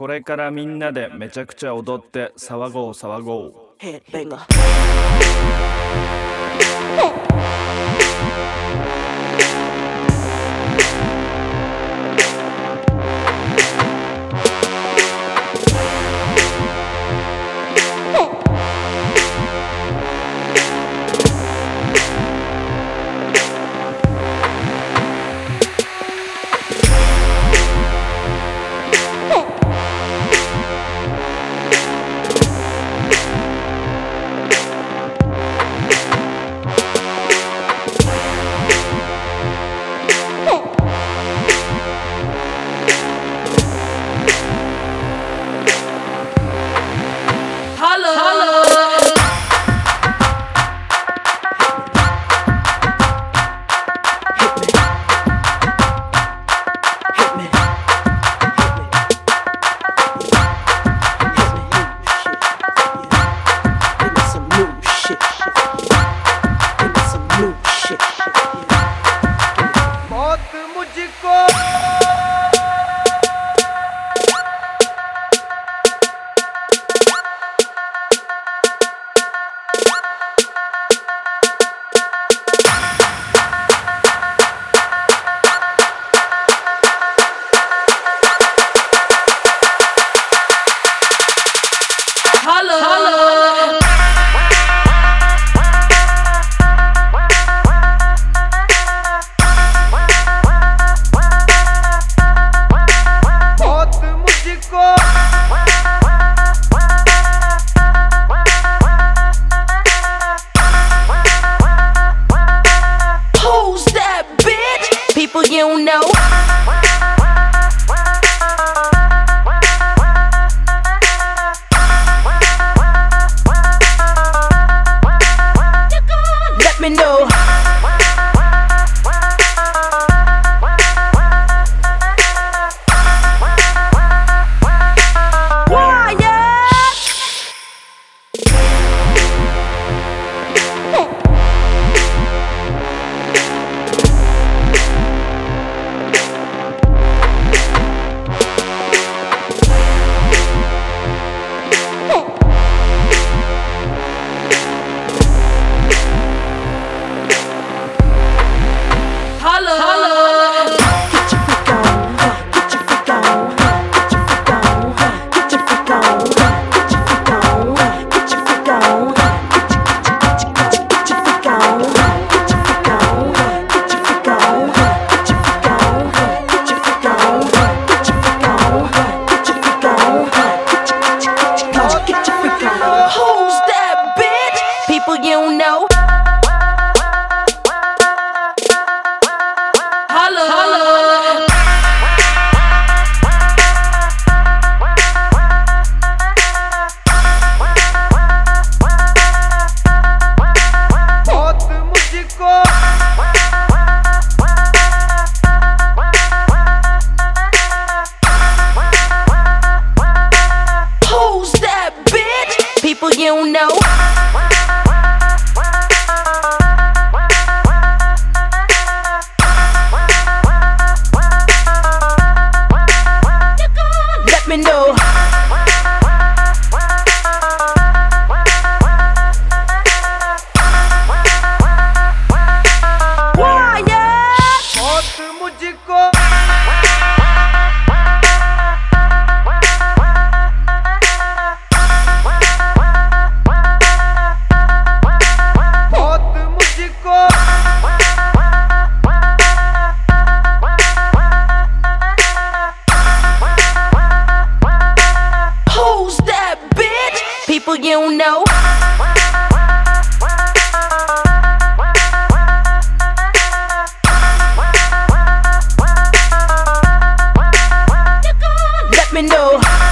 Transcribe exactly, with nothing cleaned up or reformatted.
これからみんなでめちゃくちゃ踊って騒ごう騒ごう。 Headbanger. People you know. Let me know. People you know. Holla, holla. बहुत मुझको Who's that bitch? People you know. Let me know. बहुत मुझको बहुत मुझको Who's that bitch? People you know. Let me know.